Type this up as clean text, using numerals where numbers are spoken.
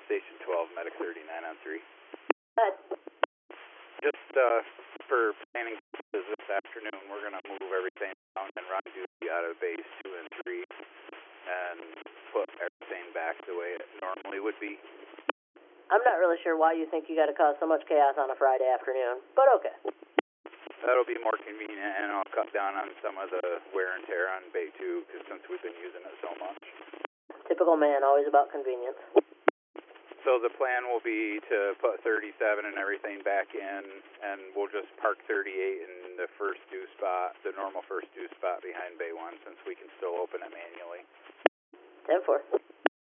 Station 12, Medic 39 on 3. But Just for planning purposes this afternoon, we're going to move everything down and run duty out of base 2 and 3 and put everything back the way it normally would be. I'm not really sure why you think you got to cause so much chaos on a Friday afternoon, but okay. That'll be more convenient, and I'll cut down on some of the wear and tear on Bay 2, because since we've been using it so much. Typical man, always about convenience. So the plan will be to put 37 and everything back in, and we'll just park 38 in the first due spot, the normal first due spot behind Bay 1, since we can still open it manually. 10-4.